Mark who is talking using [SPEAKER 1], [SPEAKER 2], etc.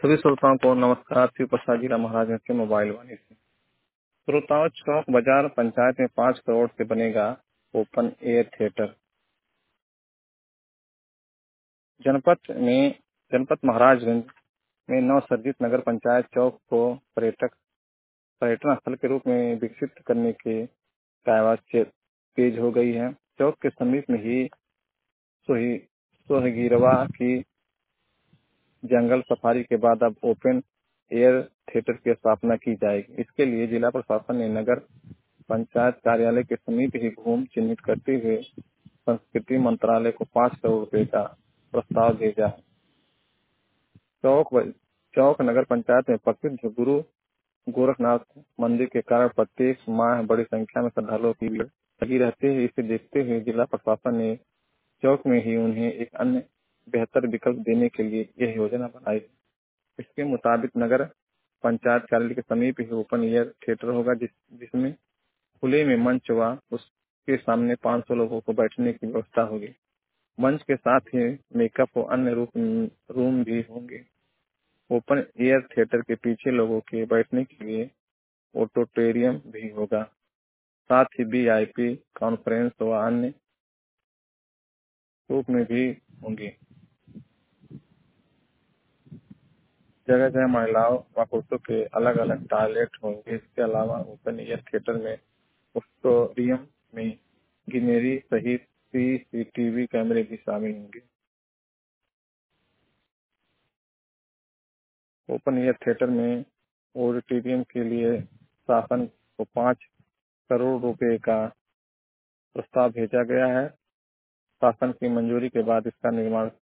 [SPEAKER 1] सभी श्रोताओं को नमस्कार। श्री प्रसाद जी महाराज के मोबाइल वाणी से। श्रोताओं, चौक बाजार पंचायत में 5 करोड़ से बनेगा ओपन एयर थिएटर। जनपद महाराजगंज में नवसर्जित नगर पंचायत चौक को पर्यटन स्थल के रूप में विकसित करने के कार्यवाही तेज हो गई है। चौक के समीप में ही सोहगीरवा की जंगल सफारी के बाद अब ओपन एयर थिएटर की स्थापना की जाएगी। इसके लिए जिला प्रशासन ने नगर पंचायत कार्यालय के समीप ही भूमि चिन्हित करते हुए संस्कृति मंत्रालय को 5 करोड़ रुपए का प्रस्ताव भेजा है। चौक नगर पंचायत में प्रसिद्ध गुरु गोरखनाथ मंदिर के कारण प्रत्येक माह बड़ी संख्या में श्रद्धालुओं की भीड़ लगी रहती है। इसे देखते हुए जिला प्रशासन ने चौक में ही उन्हें एक अन्य बेहतर विकल्प देने के लिए यह योजना बनाई। इसके मुताबिक नगर पंचायत कार्यालय के समीप ही ओपन एयर थिएटर होगा, जिसमें खुले में मंच व उसके सामने 500 लोगों को बैठने की व्यवस्था होगी। मंच के साथ ही मेकअप और अन्य रूम भी होंगे। ओपन एयर थिएटर के पीछे लोगों के बैठने के लिए ऑडिटोरियम भी होगा। साथ ही VIP कॉन्फ्रेंस व अन्य रूप में भी होंगे। जगह जगह महिलाओं व पुरुषों के अलग अलग टॉयलेट होंगे। इसके अलावा ओपन एयर थिएटर में ऑडिटोरियम में गिनेरी सहित CCTV कैमरे भी शामिल होंगे। ओपन एयर थिएटर में ऑडिटोरियम के लिए शासन को 5 करोड़ रुपए का प्रस्ताव भेजा गया है। शासन की मंजूरी के बाद इसका निर्माण